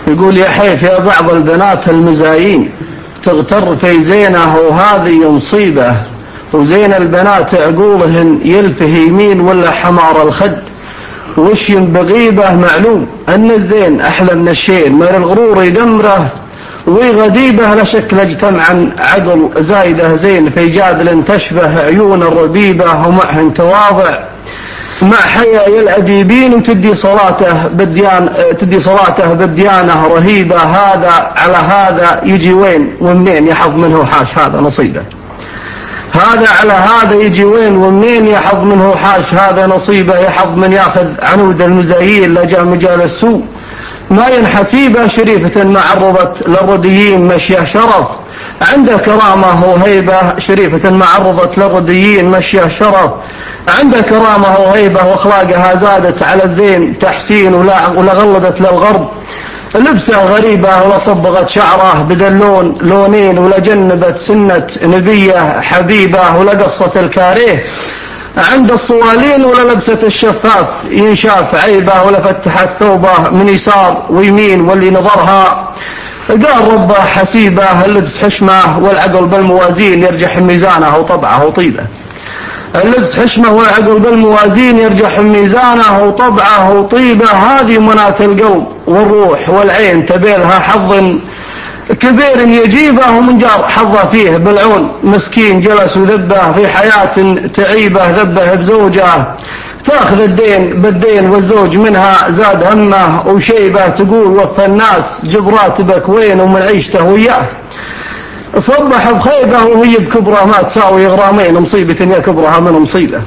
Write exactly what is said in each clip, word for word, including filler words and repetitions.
يقول يا حيف يا بعض البنات المزايين تغتر في زينه وهذه مصيبة، وزين البنات عقولهن يلفه يمين ولا حمار الخد، وش بغيبه معلوم أن الزين أحلى من الشين، من الغرور يدمره وغديبه، لشكل اجتمعا عقل زايده زين في جادل تشبه عيون الربيبة، ومعهن تواضع مع حياء الأديبين، وتدي صلاته بالديان تدي صلاته بالديانة رهيبة. هذا على هذا يجي وين ومنين يحظ منه حاش هذا نصيبه، هذا على هذا يجي وين ومنين يحظ منه حاش هذا نصيبه. يحظ من ياخذ عنود المزايين لجا مجال السوء، ما ينحسيبه شريفة ما عرضت للرديين مشيه شرف، عنده كرامة وهيبة شريفة ما عرضت للرديين مشيه شرف، عنده كرامة وهيبة واخلاقها زادت على الزين تحسين، ولا غلدت للغرب لبسه غريبة، ولا صبغت شعره بدلون لونين، ولا جنبت سنة نبيه حبيبة، ولا قصة الكاريه عند الصوالين، ولا لبسة الشفاف ينشاف عيبه، ولا فتحت ثوبه من يسار ويمين واللي نظرها قال ربه حسيبه. اللبس حشمه والعقل بالموازين يرجح ميزانه وطبعه وطيبه، اللبس حشمه والعقل بالموازين يرجح ميزانه وطبعه وطيبه. هذه منات القلب والروح والعين تبيلها حظ كبير يجيبه، ومن جار حظه فيه بالعون مسكين جلس وذبه، في حياة تعيبه ذبه بزوجه، تاخذ الدين بالدين والزوج منها زاد همه وشيبه، تقول وفى الناس جب راتبك وين ومن عيشته وياه، صبح بخيبه وهي بكبره ما تساوي غرامين مصيبة يا كبرها من مصيبة،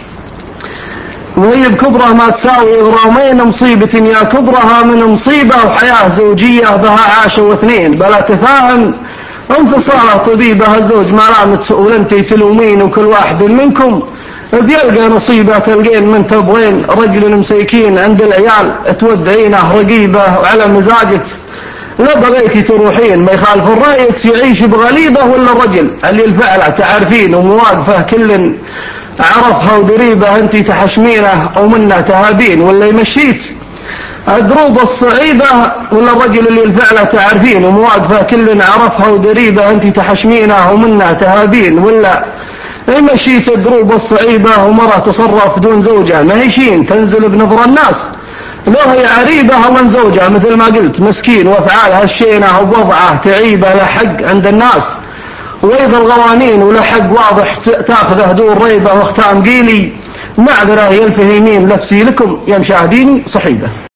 وهي بكبره ما تساوي غرامين مصيبة يا كبرها من مصيبة. وحياة زوجية بها عاشوا واثنين بلا تفاهم انفصاله طبيبه، الزوج ما لامت ولنتي تلومين، وكل واحد منكم بيلقى نصيبه، تلقين من تبغين رجل مسيكين عند العيال تودعينه رقيبه، وعلى مزاجك لا بغيتي تروحين ما يخالف الرأي يعيش بغليبه، ولا الرجل اللي الفعل تعرفين ومواقفه كل عرفها ودريبه انت تحشمينه ومنه تهابين، ولا يمشيت الدروب الصعيبة، ولا الرجل اللي الفعل تعرفين ومواقفه كل عرفها ودريبه انت تحشمينه ومنه تهابين، ولا يمشيت الدروب الصعيبة ومرة تصرف دون زوجة ما هيشين تنزل بنظر الناس، له هي عريبة ومن زوجها مثل ما قلت مسكين، وافعالها الشينة ووضعه تعيبه لحق عند الناس، وإذ الغوانين ولحق واضح تاخذه دون ريبة واختام قيلي، معذرة يلفه يمين نفسي لكم يا مشاهديني صحيبة.